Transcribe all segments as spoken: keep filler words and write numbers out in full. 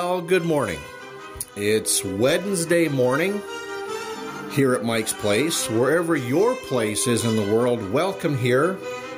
Well, good morning. It's Wednesday morning here at Mike's Place. Wherever your place is in the world, welcome here.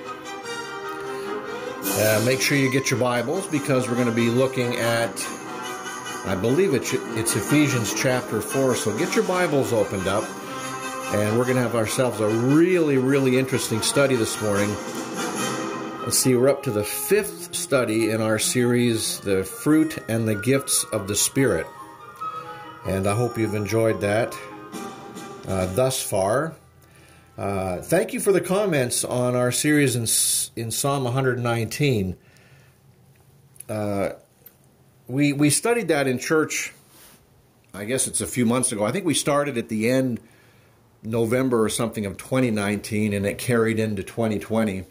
Uh, make sure you get your Bibles because we're going to be looking at, I believe it's, it's Ephesians chapter four. So get your Bibles opened up, and we're going to have ourselves a really, really interesting study this morning. Let's see, we're up to the fifth study in our series, The Fruit and the Gifts of the Spirit. And I hope you've enjoyed that uh, thus far. Uh, thank you for the comments on our series in, in Psalm one nineteen. Uh, we, we studied that in church, I guess it's a few months ago. I think we started at the end, November or something of twenty nineteen, and it carried into twenty twenty.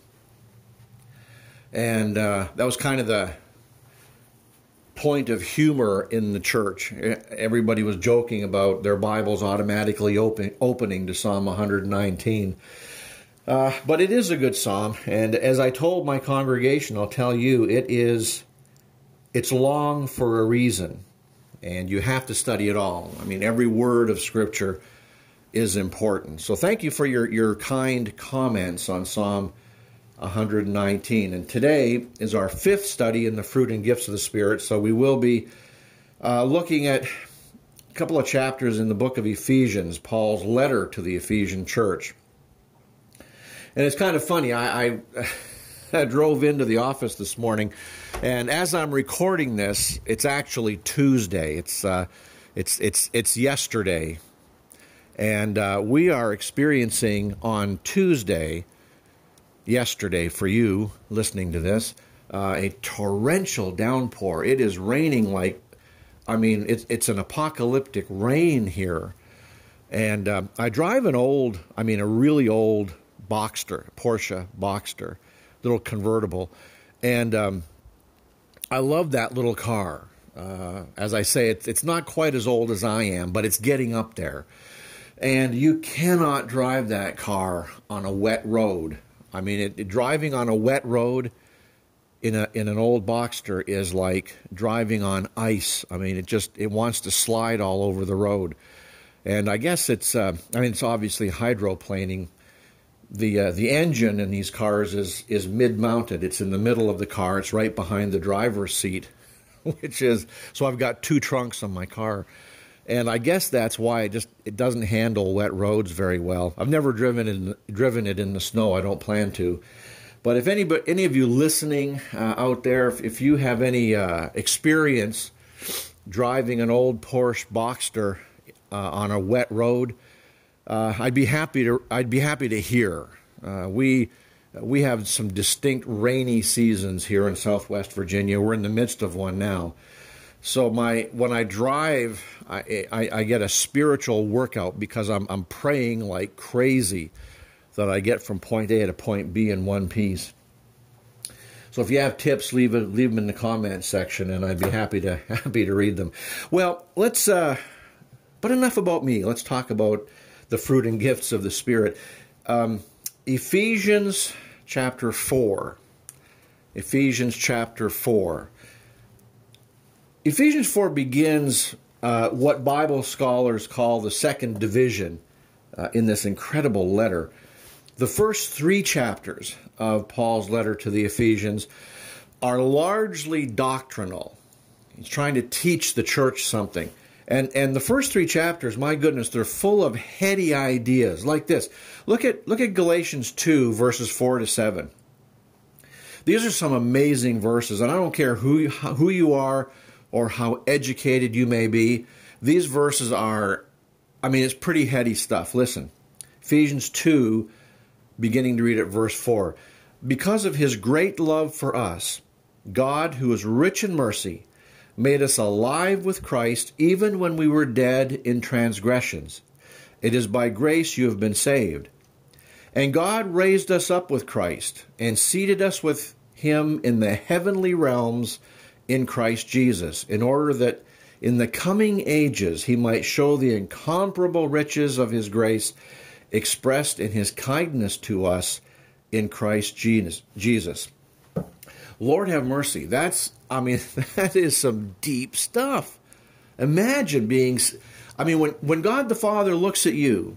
And uh, that was kind of the point of humor in the church. Everybody was joking about their Bibles automatically open, opening to Psalm one nineteen. Uh, but it is a good psalm, and as I told my congregation, I'll tell you, it is, it's long for a reason, and you have to study it all. I mean, every word of Scripture is important. So thank you for your, your kind comments on Psalm one nineteen. And today is our fifth study in the fruit and gifts of the Spirit. So we will be uh, looking at a couple of chapters in the book of Ephesians, Paul's letter to the Ephesian church. And it's kind of funny. I, I, I drove into the office this morning, and as I'm recording this, it's actually Tuesday. It's uh, it's it's it's yesterday, and uh, we are experiencing on Tuesday. Yesterday, for you listening to this, uh, a torrential downpour. It is raining like, I mean, it's it's an apocalyptic rain here. And uh, I drive an old, I mean, a really old Boxster, Porsche Boxster, little convertible. And um, I love that little car. Uh, as I say, it's, it's not quite as old as I am, but it's getting up there. And you cannot drive that car on a wet road. I mean, it, it, driving on a wet road in a in an old Boxster is like driving on ice. I mean, it just it wants to slide all over the road. And I guess it's uh, I mean, it's obviously hydroplaning. The uh, the engine in these cars is is mid-mounted. It's in the middle of the car. It's right behind the driver's seat, which is so I've got two trunks on my car. And I guess that's why it just it doesn't handle wet roads very well. I've never driven it, driven it in the snow. I don't plan to. But if any, any of you listening uh, out there, if, if you have any uh, experience driving an old Porsche Boxster uh, on a wet road, uh, I'd be happy to. I'd be happy to hear. Uh, we we have some distinct rainy seasons here in Southwest Virginia. We're in the midst of one now. So my when I drive, I, I, I get a spiritual workout because I'm I'm praying like crazy that I get from point A to point B in one piece. So if you have tips, leave it, leave them in the comments section, and I'd be happy to happy to read them. Well, let's. Uh, but enough about me. Let's talk about the fruit and gifts of the Spirit. Um, Ephesians chapter four. Ephesians chapter four. Ephesians four begins uh, what Bible scholars call the second division uh, in this incredible letter. The first three chapters of Paul's letter to the Ephesians are largely doctrinal. He's trying to teach the church something. And and the first three chapters, my goodness, they're full of heady ideas like this. Look at, look at Galatians two, verses four to seven. These are some amazing verses, and I don't care who who you are, or how educated you may be. These verses are, I mean, it's pretty heady stuff. Listen, Ephesians two, beginning to read at verse four. Because of his great love for us, God, who is rich in mercy, made us alive with Christ even when we were dead in transgressions. It is by grace you have been saved. And God raised us up with Christ and seated us with him in the heavenly realms in Christ Jesus, in order that in the coming ages he might show the incomparable riches of his grace expressed in his kindness to us in Christ Jesus. Lord have mercy. That's, I mean, that is some deep stuff. Imagine being, I mean, when, when God the Father looks at you,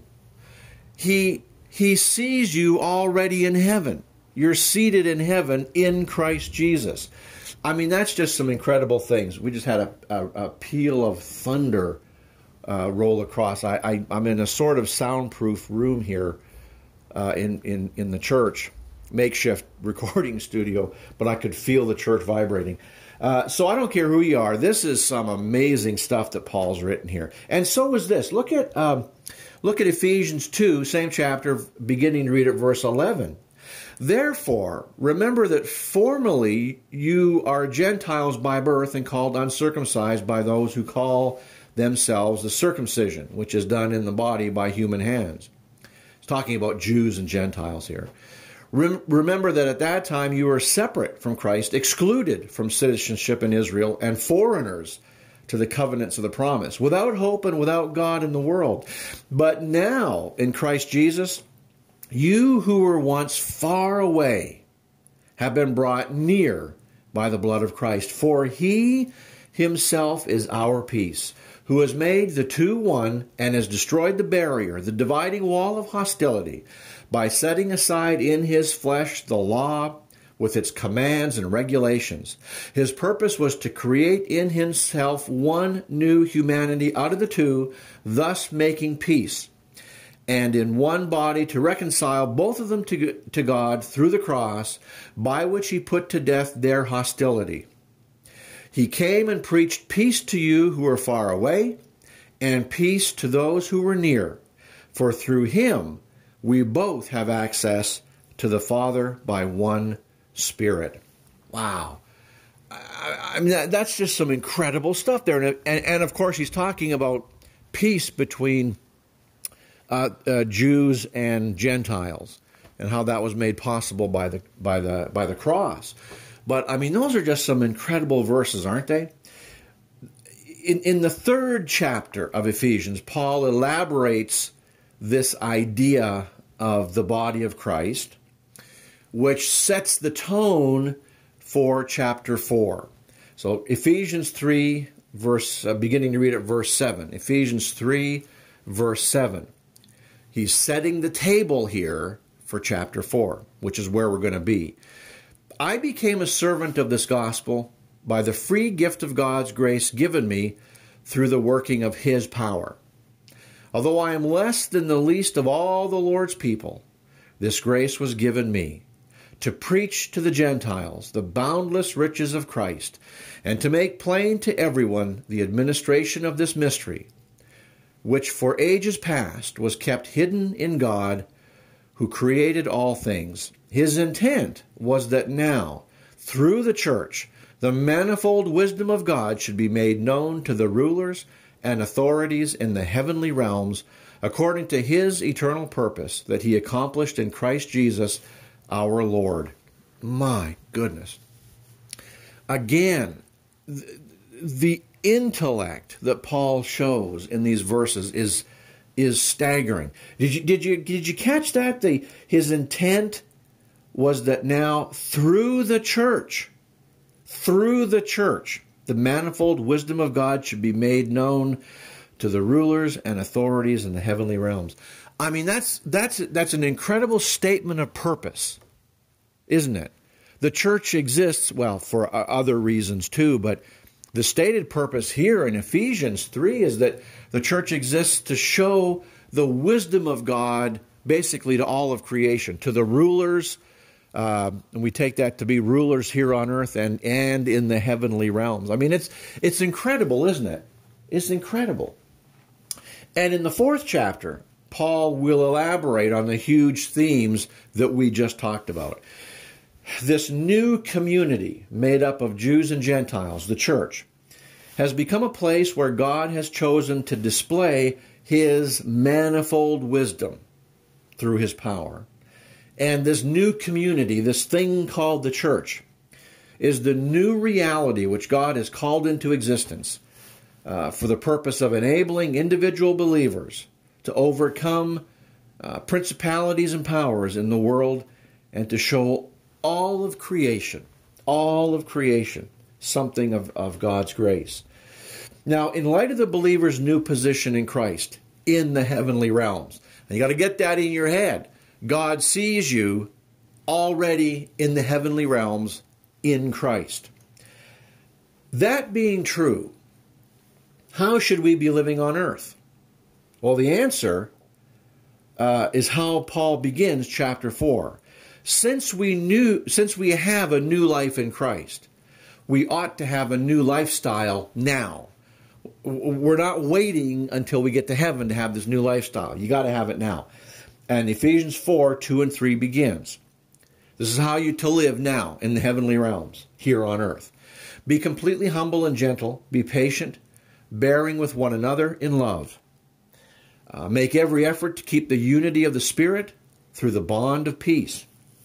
He He sees you already in heaven. You're seated in heaven in Christ Jesus. I mean, that's just some incredible things. We just had a, a, a peal of thunder uh, roll across. I, I, I'm in a sort of soundproof room here uh, in, in, in the church, makeshift recording studio, but I could feel the church vibrating. Uh, so I don't care who you are. This is some amazing stuff that Paul's written here. And so is this. Look at um, look at Ephesians two, same chapter, beginning to read at verse eleven. Therefore, remember that formerly you are Gentiles by birth and called uncircumcised by those who call themselves the circumcision, which is done in the body by human hands. It's talking about Jews and Gentiles here. Remember that at that time you were separate from Christ, excluded from citizenship in Israel, and foreigners to the covenants of the promise, without hope and without God in the world. But now, in Christ Jesus, you who were once far away have been brought near by the blood of Christ. For He Himself is our peace, who has made the two one and has destroyed the barrier, the dividing wall of hostility, by setting aside in His flesh the law with its commands and regulations. His purpose was to create in Himself one new humanity out of the two, thus making peace, and in one body to reconcile both of them to, to God through the cross, by which He put to death their hostility. He came and preached peace to you who are far away, and peace to those who were near. For through Him we both have access to the Father by one Spirit. Wow. I, I mean, that, that's just some incredible stuff there. And, and, and of course, he's talking about peace between uh, uh, Jews and Gentiles, and how that was made possible by the by the by the cross. But I mean, those are just some incredible verses, aren't they? In in the third chapter of Ephesians, Paul elaborates this idea of the body of Christ, which sets the tone for chapter four. So Ephesians three, verse uh, beginning to read at verse seven. Ephesians three, verse seven. He's setting the table here for chapter four, which is where we're going to be. I became a servant of this gospel by the free gift of God's grace given me through the working of His power. Although I am less than the least of all the Lord's people, this grace was given me, to preach to the Gentiles the boundless riches of Christ, and to make plain to everyone the administration of this mystery, which for ages past was kept hidden in God, who created all things. His intent was that now, through the church, the manifold wisdom of God should be made known to the rulers and authorities in the heavenly realms, according to His eternal purpose that He accomplished in Christ Jesus our Lord. My goodness. Again, the intellect that Paul shows in these verses is is staggering. Did you did you did you catch that? The his intent was that now through the church, through the church, the manifold wisdom of God should be made known to the rulers and authorities in the heavenly realms. I mean, that's that's that's an incredible statement of purpose, isn't it? The church exists, well, for other reasons too, but the stated purpose here in Ephesians three is that the church exists to show the wisdom of God basically to all of creation, to the rulers, uh, and we take that to be rulers here on earth and, and in the heavenly realms. I mean, it's it's incredible, isn't it? It's incredible. And in the fourth chapter, Paul will elaborate on the huge themes that we just talked about. This new community made up of Jews and Gentiles, the church, has become a place where God has chosen to display His manifold wisdom through His power. And this new community, this thing called the church, is the new reality which God has called into existence uh, for the purpose of enabling individual believers to overcome uh, principalities and powers in the world and to show all of creation, all of creation something of, of God's grace. Now, in light of the believer's new position in Christ, in the heavenly realms, and you got to get that in your head. God sees you already in the heavenly realms in Christ. That being true, how should we be living on earth? Well, the answer uh, is how Paul begins chapter four. Since we knew, since we have a new life in Christ, we ought to have a new lifestyle now. We're not waiting until we get to heaven to have this new lifestyle. You got to have it now. And Ephesians four, two and three begins. This is how you to live now in the heavenly realms here on earth. Be completely humble and gentle. Be patient, bearing with one another in love. Uh, make every effort to keep the unity of the Spirit through the bond of peace.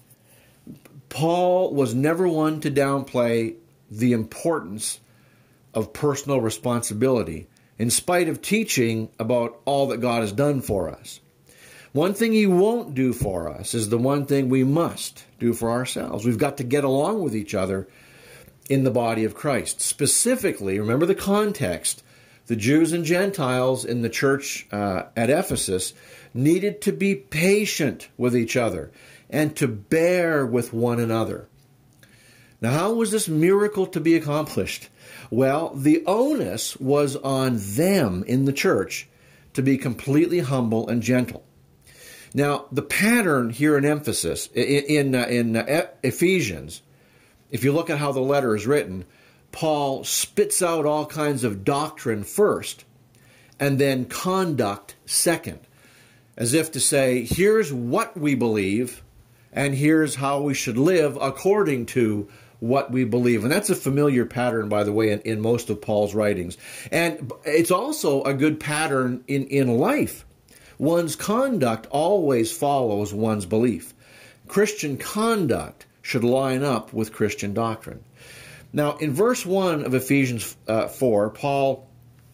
Paul was never one to downplay the importance of personal responsibility, in spite of teaching about all that God has done for us. One thing he won't do for us is the one thing we must do for ourselves. We've got to get along with each other in the body of Christ. Specifically, remember the context, the Jews and Gentiles in the church uh, at Ephesus needed to be patient with each other and to bear with one another. Now, how was this miracle to be accomplished? Well, the onus was on them in the church to be completely humble and gentle. Now, the pattern here in emphasis, in, in, in Ephesians, if you look at how the letter is written, Paul spits out all kinds of doctrine first, and then conduct second, as if to say, here's what we believe, and here's how we should live according to what we believe. And that's a familiar pattern, by the way, in, in most of Paul's writings. And it's also a good pattern in, in life. One's conduct always follows one's belief. Christian conduct should line up with Christian doctrine. Now, in verse one of Ephesians uh, four, Paul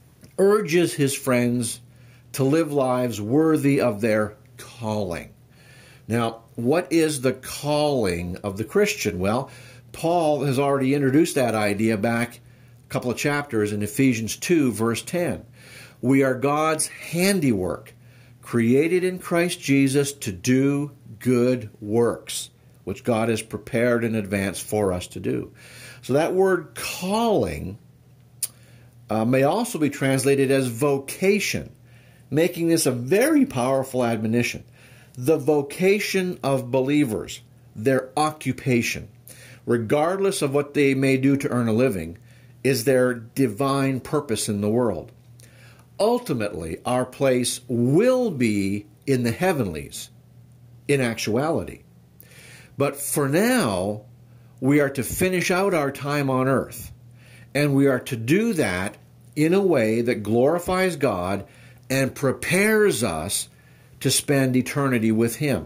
urges his friends to live lives worthy of their calling. Now, what is the calling of the Christian? Well, Paul has already introduced that idea back a couple of chapters in Ephesians two, verse ten. We are God's handiwork, created in Christ Jesus to do good works, which God has prepared in advance for us to do. So that word calling uh, may also be translated as vocation, making this a very powerful admonition. The vocation of believers, their occupation, regardless of what they may do to earn a living, is their divine purpose in the world. Ultimately, our place will be in the heavenlies, in actuality. But for now, we are to finish out our time on earth, and we are to do that in a way that glorifies God and prepares us to spend eternity with Him.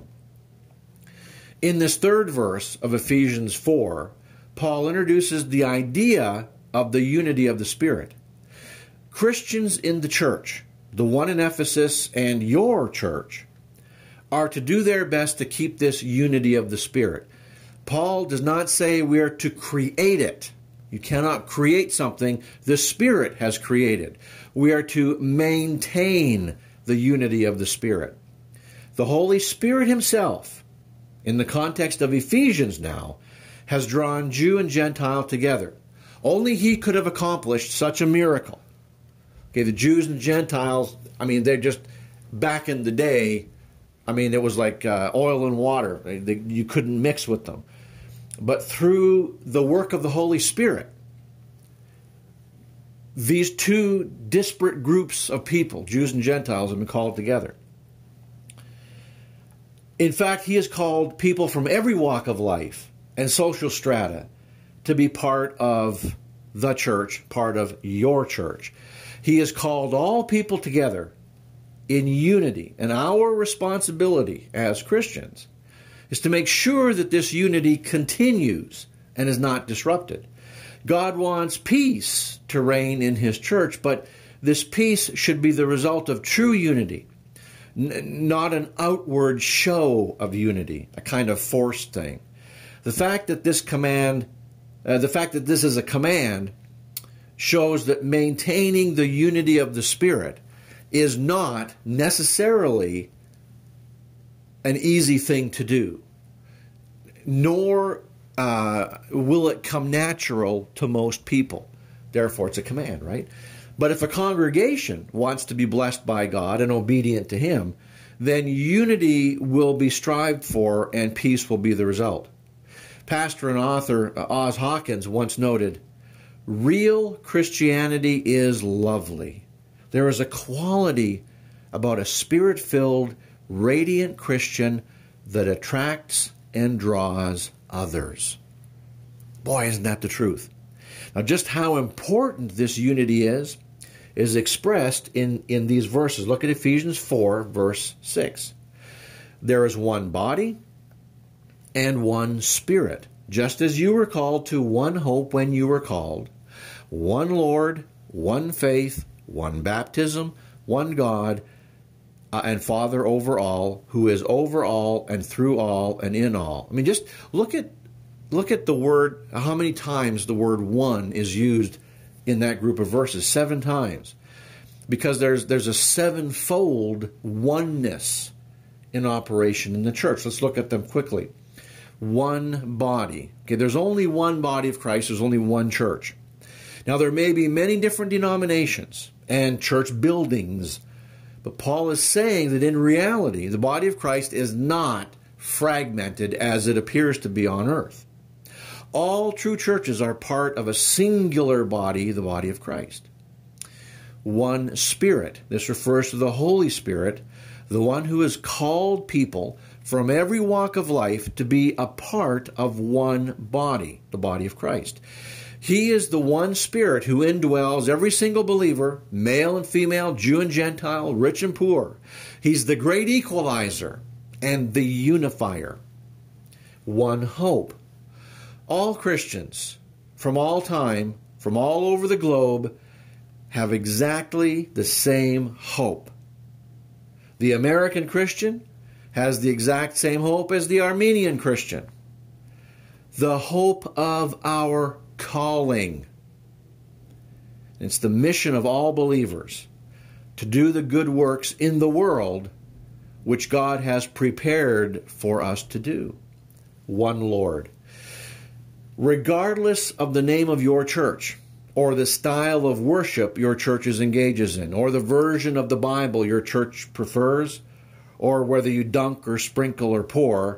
In this third verse of Ephesians four, Paul introduces the idea of the unity of the Spirit. Christians in the church, the one in Ephesus and your church, are to do their best to keep this unity of the Spirit. Paul does not say we are to create it. You cannot create something the Spirit has created. We are to maintain the unity of the Spirit. The Holy Spirit Himself, in the context of Ephesians now, has drawn Jew and Gentile together. Only He could have accomplished such a miracle. Okay, the Jews and Gentiles, I mean, they're just, back in the day, I mean, it was like uh, oil and water. They, they, you couldn't mix with them. But through the work of the Holy Spirit, these two disparate groups of people, Jews and Gentiles, have been called together. In fact, He has called people from every walk of life and social strata to be part of the church, part of your church. He has called all people together in unity, and our responsibility as Christians is to make sure that this unity continues and is not disrupted. God wants peace to reign in His church, but this peace should be the result of true unity, n- not an outward show of unity, a kind of forced thing. The fact that this command uh, the fact that this is a command shows that maintaining the unity of the Spirit is not necessarily an easy thing to do, nor uh, will it come natural to most people. Therefore, it's a command, right? But if a congregation wants to be blessed by God and obedient to Him, then unity will be strived for and peace will be the result. Pastor and author Oz Hawkins once noted, "Real Christianity is lovely. There is a quality about a spirit-filled, radiant Christian that attracts and draws others." Boy, isn't that the truth? Now, just how important this unity is, is expressed in, in these verses. Look at Ephesians four, verse six. "There is one body and one Spirit, just as you were called to one hope when you were called, one Lord, one faith, one baptism, one God, uh, and Father over all, who is over all and through all and in all." I mean, just look at look at the word, how many times the word one is used in that group of verses. Seven times. Because there's there's a sevenfold oneness in operation in the church. Let's look at them quickly. One body. Okay, there's only one body of Christ. There's only one church. Now, there may be many different denominations and church buildings, but Paul is saying that in reality, the body of Christ is not fragmented as it appears to be on earth. All true churches are part of a singular body, the body of Christ. One Spirit. This refers to the Holy Spirit, the one who has called people from every walk of life to be a part of one body, the body of Christ. He is the one Spirit who indwells every single believer, male and female, Jew and Gentile, rich and poor. He's the great equalizer and the unifier. One hope. All Christians from all time, from all over the globe, have exactly the same hope. The American Christian has the exact same hope as the Armenian Christian. The hope of our calling. It's the mission of all believers to do the good works in the world which God has prepared for us to do. One Lord. Regardless of the name of your church, or the style of worship your church engages in, or the version of the Bible your church prefers, or whether you dunk or sprinkle or pour,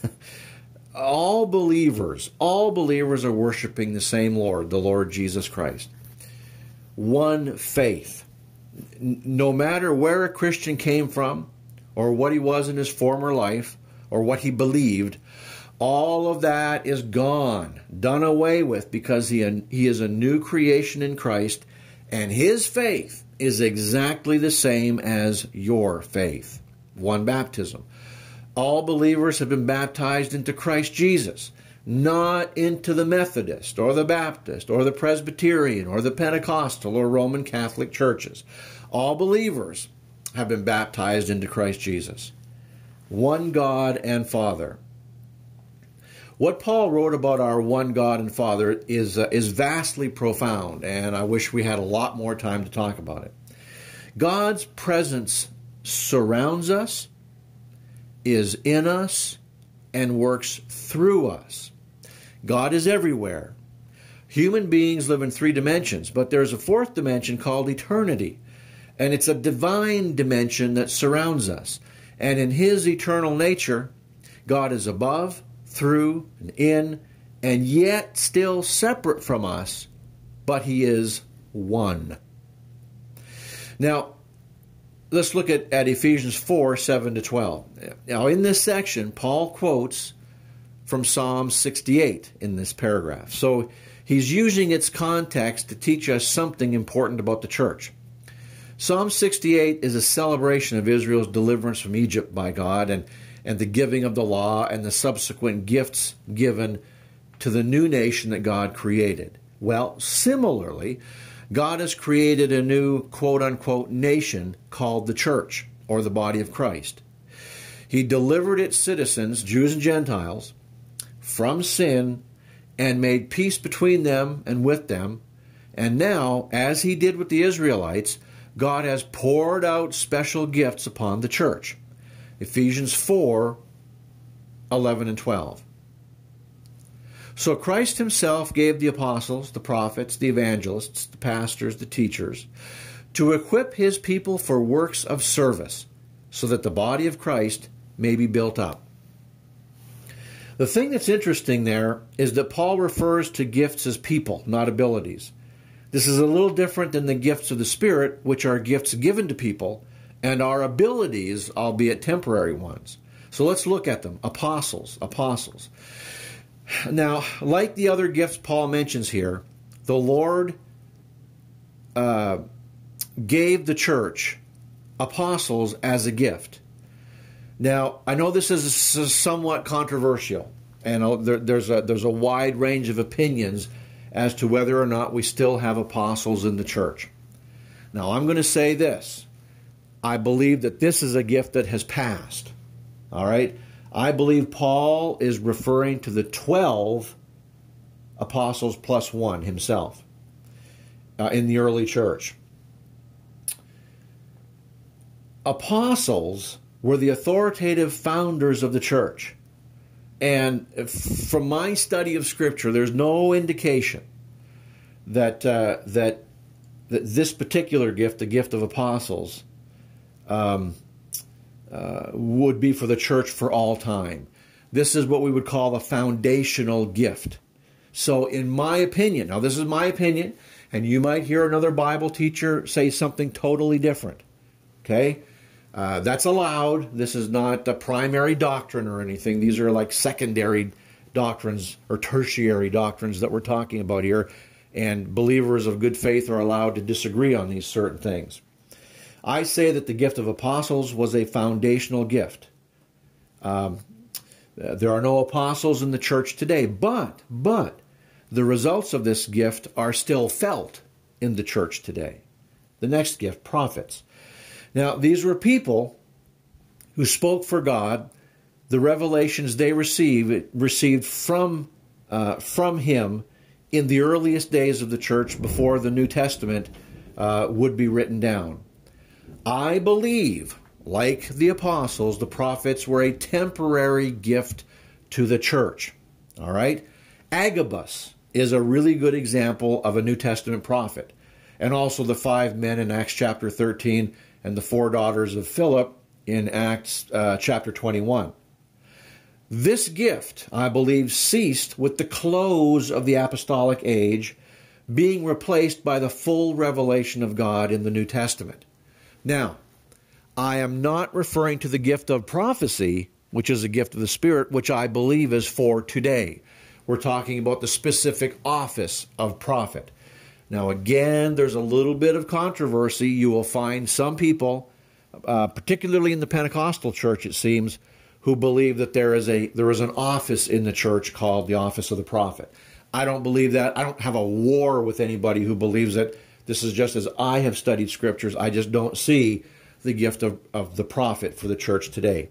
all believers, all believers are worshiping the same Lord, the Lord Jesus Christ. One faith. No matter where a Christian came from, or what he was in his former life, or what he believed, all of that is gone, done away with, because he, he is a new creation in Christ, and his faith is exactly the same as your faith. One baptism. All believers have been baptized into Christ Jesus, not into the Methodist or the Baptist or the Presbyterian or the Pentecostal or Roman Catholic churches. All believers have been baptized into Christ Jesus. One God and Father. What Paul wrote about our one God and Father is, uh, is vastly profound, and I wish we had a lot more time to talk about it. God's presence surrounds us, is in us, and works through us. God is everywhere. Human beings live in three dimensions, but there's a fourth dimension called eternity, and it's a divine dimension that surrounds us. And in His eternal nature, God is above, through, and in, and yet still separate from us, but He is one. Now, let's look at, at Ephesians four, seven to twelve. Now, in this section, Paul quotes from Psalm sixty-eight in this paragraph. So he's using its context to teach us something important about the church. Psalm sixty-eight is a celebration of Israel's deliverance from Egypt by God, and, and the giving of the law and the subsequent gifts given to the new nation that God created. Well, similarly, God has created a new quote-unquote nation called the church, or the body of Christ. He delivered its citizens, Jews and Gentiles, from sin and made peace between them and with them. And now, as he did with the Israelites, God has poured out special gifts upon the church. Ephesians four, eleven and twelve. So Christ himself gave the apostles, the prophets, the evangelists, the pastors, the teachers, to equip his people for works of service, so that the body of Christ may be built up. The thing that's interesting there is that Paul refers to gifts as people, not abilities. This is a little different than the gifts of the Spirit, which are gifts given to people, and are abilities, albeit temporary ones. So let's look at them. Apostles, apostles. Now, like the other gifts Paul mentions here, the Lord uh, gave the church apostles as a gift. Now, I know this is somewhat controversial, and there, there's a, there's a wide range of opinions as to whether or not we still have apostles in the church. Now, I'm going to say this. I believe that this is a gift that has passed. All right? I believe Paul is referring to the twelve apostles plus one himself uh, in the early church. Apostles were the authoritative founders of the church. And from my study of Scripture, there's no indication that uh, that that this particular gift, the gift of apostles, um, uh, would be for the church for all time. This is what we would call a foundational gift. So in my opinion, now this is my opinion, and you might hear another Bible teacher say something totally different. Okay? Uh, that's allowed. This is not a primary doctrine or anything. These are like secondary doctrines or tertiary doctrines that we're talking about here. And believers of good faith are allowed to disagree on these certain things. I say that the gift of apostles was a foundational gift. Um, there are no apostles in the church today, but, but the results of this gift are still felt in the church today. The next gift, prophets. Now, these were people who spoke for God. The revelations they received, received from, uh, from Him in the earliest days of the church before the New Testament uh, would be written down. I believe, like the apostles, the prophets were a temporary gift to the church. All right? Agabus is a really good example of a New Testament prophet. And also the five men in Acts chapter thirteen and the four daughters of Philip in Acts uh, chapter twenty-one. This gift, I believe, ceased with the close of the apostolic age, being replaced by the full revelation of God in the New Testament. Now, I am not referring to the gift of prophecy, which is a gift of the Spirit, which I believe is for today. We're talking about the specific office of prophet. Now, again, there's a little bit of controversy. You will find some people, uh, particularly in the Pentecostal church, it seems, who believe that there is a there is an office in the church called the office of the prophet. I don't believe that. I don't have a war with anybody who believes it. This is just as I have studied scriptures. I just don't see the gift of, of the prophet for the church today.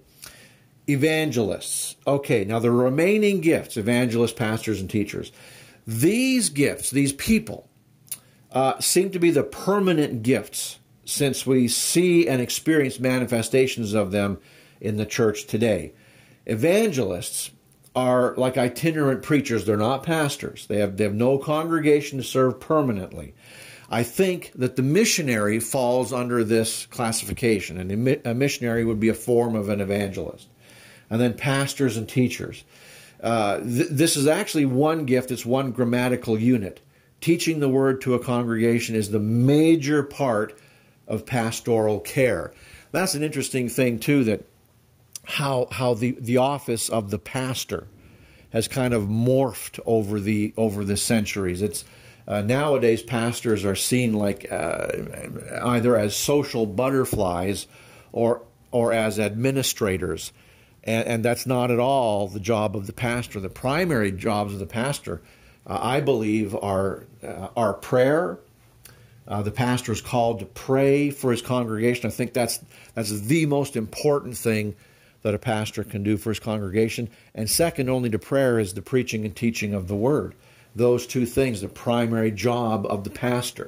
Evangelists. Okay, now the remaining gifts, evangelists, pastors, and teachers. These gifts, these people, uh, seem to be the permanent gifts since we see and experience manifestations of them in the church today. Evangelists are like itinerant preachers. They're not pastors. They have, they have no congregation to serve permanently. I think that the missionary falls under this classification, and a missionary would be a form of an evangelist. And then pastors and teachers. Uh, th- this is actually one gift. It's one grammatical unit. Teaching the word to a congregation is the major part of pastoral care. That's an interesting thing, too, that how how the, the office of the pastor has kind of morphed over the over the centuries. It's Uh, nowadays, pastors are seen like uh, either as social butterflies or or as administrators, and, and that's not at all the job of the pastor. The primary jobs of the pastor, uh, I believe, are uh, are prayer. Uh, the pastor is called to pray for his congregation. I think that's that's the most important thing that a pastor can do for his congregation. And second only to prayer is the preaching and teaching of the word. Those two things, the primary job of the pastor.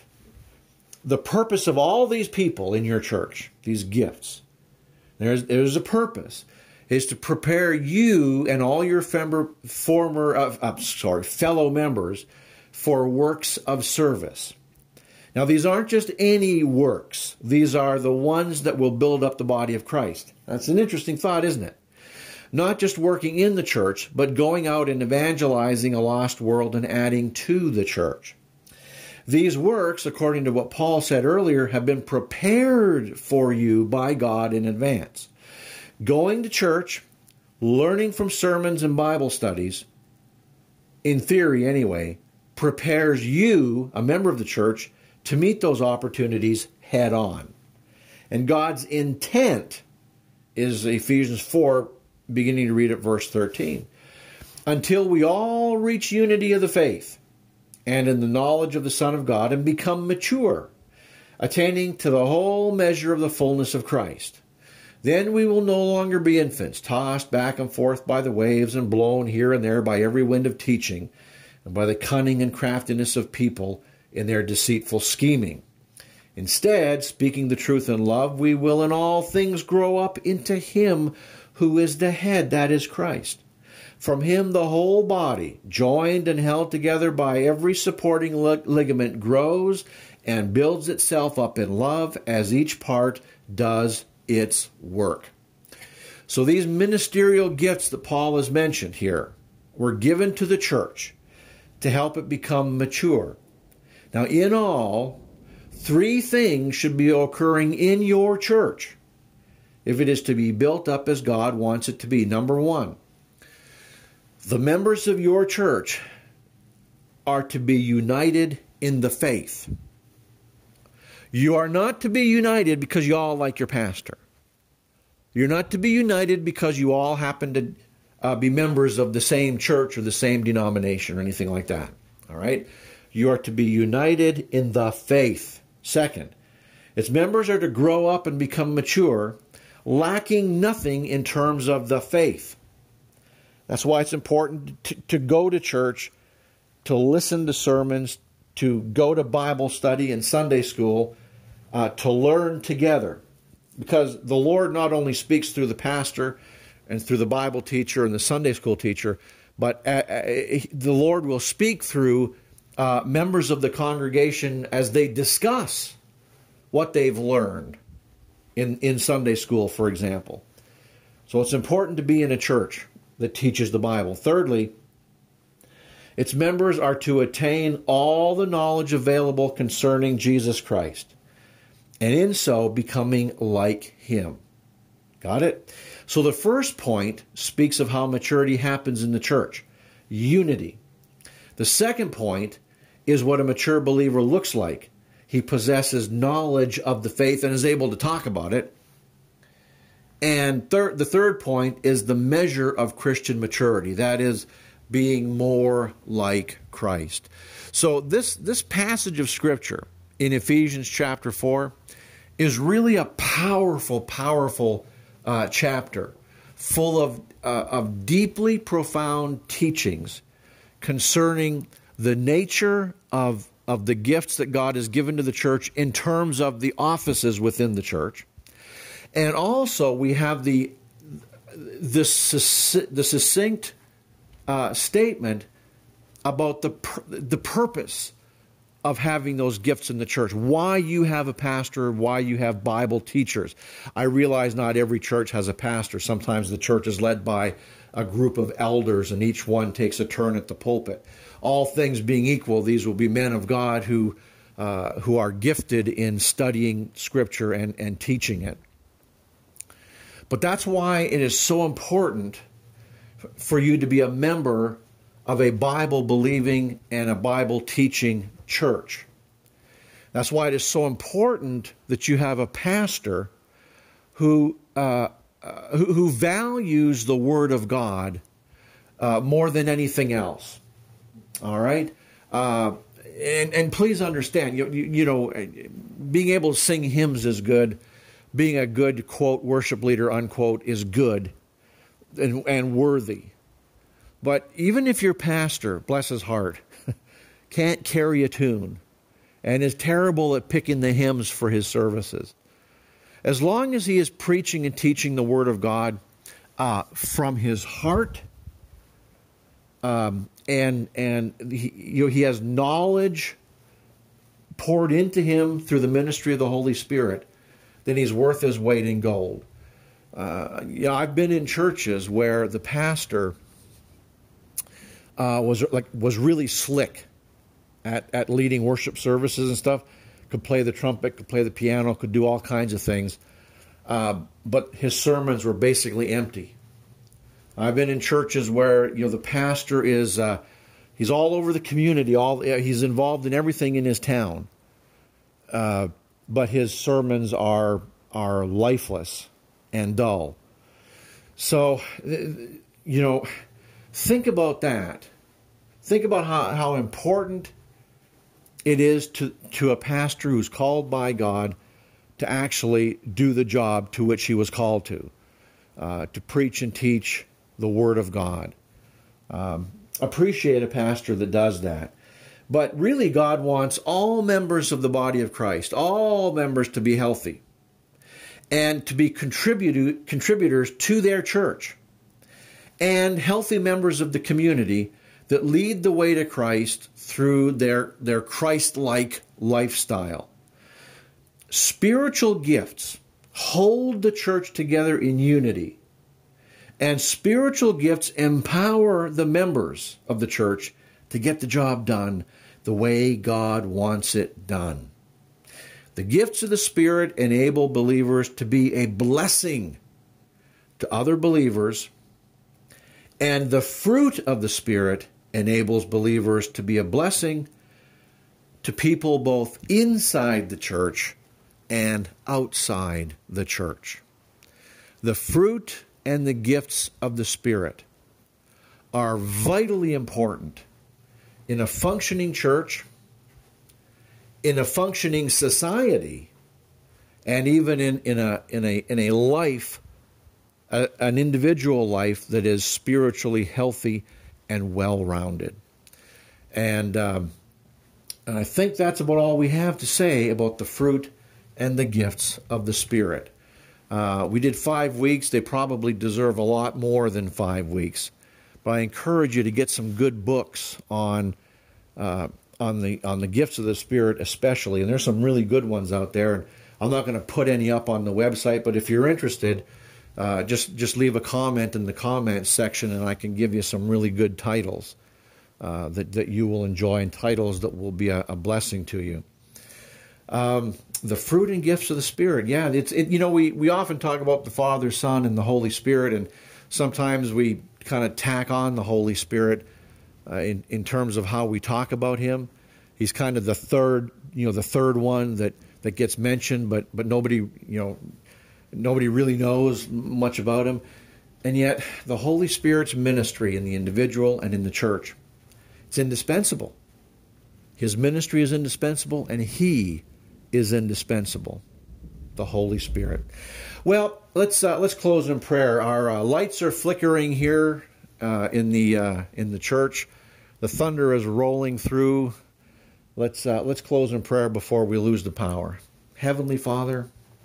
The purpose of all these people in your church, these gifts, there's, there's a purpose, is to prepare you and all your fember, former, uh, uh, sorry, fellow members for works of service. Now, these aren't just any works. These are the ones that will build up the body of Christ. That's an interesting thought, isn't it? Not just working in the church, but going out and evangelizing a lost world and adding to the church. These works, according to what Paul said earlier, have been prepared for you by God in advance. Going to church, learning from sermons and Bible studies, in theory anyway, prepares you, a member of the church, to meet those opportunities head on. And God's intent is Ephesians four, beginning to read at verse thirteen. Until we all reach unity of the faith and in the knowledge of the Son of God and become mature, attaining to the whole measure of the fullness of Christ. Then we will no longer be infants, tossed back and forth by the waves and blown here and there by every wind of teaching and by the cunning and craftiness of people in their deceitful scheming. Instead, speaking the truth in love, we will in all things grow up into Him who is the head, that is Christ. From Him the whole body, joined and held together by every supporting ligament, grows and builds itself up in love as each part does its work. So these ministerial gifts that Paul has mentioned here were given to the church to help it become mature. Now, in all, three things should be occurring in your church if it is to be built up as God wants it to be. Number one, the members of your church are to be united in the faith. You are not to be united because you all like your pastor. You're not to be united because you all happen to uh, be members of the same church or the same denomination or anything like that. All right? You are to be united in the faith. Second, its members are to grow up and become mature, lacking nothing in terms of the faith. That's why it's important to, to go to church, to listen to sermons, to go to Bible study and Sunday school, uh, to learn together. Because the Lord not only speaks through the pastor and through the Bible teacher and the Sunday school teacher, but uh, uh, the Lord will speak through uh, members of the congregation as they discuss what they've learned in, in Sunday school, for example. So it's important to be in a church that teaches the Bible. Thirdly, its members are to attain all the knowledge available concerning Jesus Christ, and in so becoming like Him. Got it? So the first point speaks of how maturity happens in the church. Unity. The second point is what a mature believer looks like. He possesses knowledge of the faith and is able to talk about it. And third, the third point is the measure of Christian maturity. That is, being more like Christ. So this, this passage of Scripture in Ephesians chapter four is really a powerful, powerful uh, chapter full of, uh, of deeply profound teachings concerning the nature of, of the gifts that God has given to the church in terms of the offices within the church. And also we have the, the, the succinct uh, statement about the, the purpose of having those gifts in the church, why you have a pastor, why you have Bible teachers. I realize not every church has a pastor. Sometimes the church is led by a group of elders and each one takes a turn at the pulpit. All things being equal, these will be men of God who, uh, who are gifted in studying Scripture and, and teaching it. But that's why it is so important for you to be a member of a Bible-believing and a Bible-teaching church. That's why it is so important that you have a pastor who uh, uh, who, who values the Word of God uh, more than anything else. All right, uh, and and please understand, you, you you know, being able to sing hymns is good, being a good, quote, worship leader, unquote, is good and, and worthy. But even if your pastor, bless his heart, can't carry a tune and is terrible at picking the hymns for his services, as long as he is preaching and teaching the Word of God uh, from his heart, um, and and he, you know, he has knowledge poured into him through the ministry of the Holy Spirit, then he's worth his weight in gold. Uh, you know, I've been in churches where the pastor uh, was like was really slick at at leading worship services and stuff. Could play the trumpet, could play the piano, could do all kinds of things. Uh, but his sermons were basically empty. I've been in churches where, you know, the pastor is, uh, he's all over the community, all he's involved in everything in his town. Uh, but his sermons are are lifeless and dull. So, you know, think about that. Think about how, how important it is to, to a pastor who's called by God to actually do the job to which he was called to, uh, to preach and teach the Word of God. Um, appreciate a pastor that does that. But really, God wants all members of the body of Christ, all members to be healthy and to be contribu- contributors to their church, and healthy members of the community that lead the way to Christ through their, their Christ-like lifestyle. Spiritual gifts hold the church together in unity, and spiritual gifts empower the members of the church to get the job done the way God wants it done. The gifts of the Spirit enable believers to be a blessing to other believers, and the fruit of the Spirit enables believers to be a blessing to people both inside the church and outside the church. The fruit and the gifts of the Spirit are vitally important in a functioning church, in a functioning society, and even in, in a in a in a life, a, an individual life that is spiritually healthy and well-rounded. And, um, and I think that's about all we have to say about the fruit and the gifts of the Spirit. Uh, we did five weeks. They probably deserve a lot more than five weeks. But I encourage you to get some good books on uh, on the on the gifts of the Spirit especially. And there's some really good ones out there. And I'm not going to put any up on the website, but if you're interested, Uh, just just leave a comment in the comments section, and I can give you some really good titles uh, that, that you will enjoy, and titles that will be a, a blessing to you. Um, the fruit and gifts of the Spirit. Yeah, it's it, you know, we, we often talk about the Father, Son, and the Holy Spirit, and sometimes we kind of tack on the Holy Spirit uh, in, in terms of how we talk about Him. He's kind of the third, you know, the third one that, that gets mentioned, but but nobody, you know, Nobody really knows much about him. And yet, the Holy Spirit's ministry in the individual and in the church, it's indispensable. His ministry is indispensable, and He is indispensable, the Holy Spirit. Well, let's uh, let's close in prayer. Our uh, lights are flickering here uh, in the uh, in the church. The thunder is rolling through. Let's uh, let's close in prayer before we lose the power. Heavenly Father,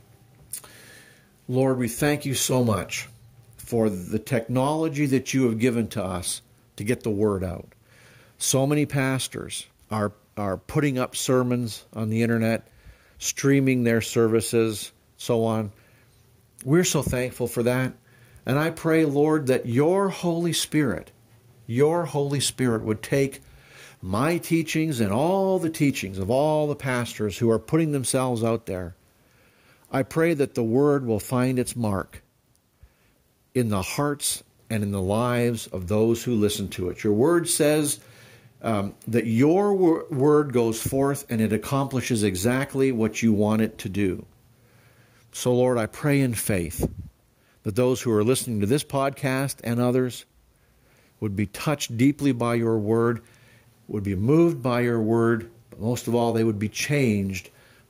Lord, we thank you so much for the technology that you have given to us to get the word out. So many pastors are are putting up sermons on the internet, streaming their services, so on. We're so thankful for that. And I pray, Lord, that your Holy Spirit, your Holy Spirit would take my teachings and all the teachings of all the pastors who are putting themselves out there. I pray that the word will find its mark in the hearts and in the lives of those who listen to it. Your word says um, that your wor- word goes forth and it accomplishes exactly what you want it to do. So, Lord, I pray in faith that those who are listening to this podcast and others would be touched deeply by your word, would be moved by your word, but most of all, they would be changed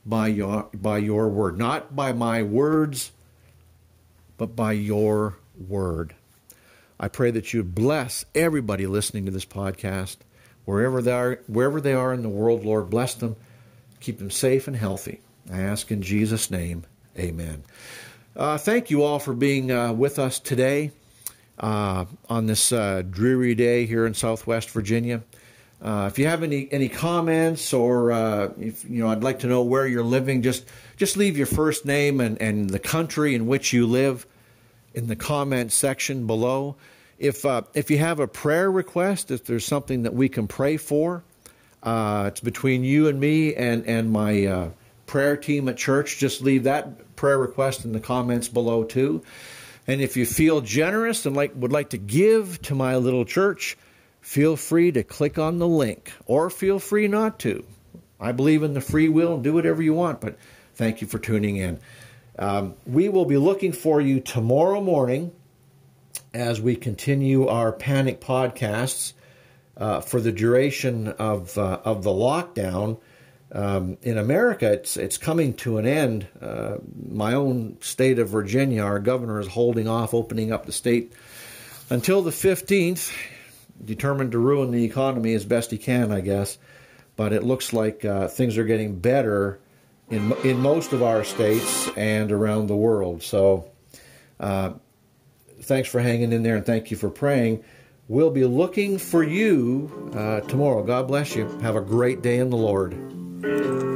by your, by your word. Not by my words, but by your word. I pray that you bless everybody listening to this podcast, wherever they are, wherever they are in the world. Lord, bless them. Keep them safe and healthy. I ask in Jesus' name, amen. Uh, thank you all for being uh, with us today uh, on this uh, dreary day here in Southwest Virginia. Uh, if you have any, any comments, or uh, if you know, I'd like to know where you're living, just just leave your first name and, and the country in which you live in the comment section below. If uh, if you have a prayer request, if there's something that we can pray for, uh, it's between you and me and and my uh, prayer team at church. Just leave that prayer request in the comments below too. And if you feel generous and like would like to give to my little church, feel free to click on the link, or feel free not to. I believe in the free will and do whatever you want, but thank you for tuning in. Um, we will be looking for you tomorrow morning as we continue our Panic podcasts uh, for the duration of uh, of the lockdown. Um, in America, it's it's coming to an end. Uh, my own state of Virginia, our governor is holding off opening up the state until the fifteenth, determined to ruin the economy as best he can, I guess. But it looks like uh, things are getting better in in most of our states and around the world. So uh, thanks for hanging in there, and thank you for praying. We'll be looking for you uh, tomorrow. God bless you. Have a great day in the Lord.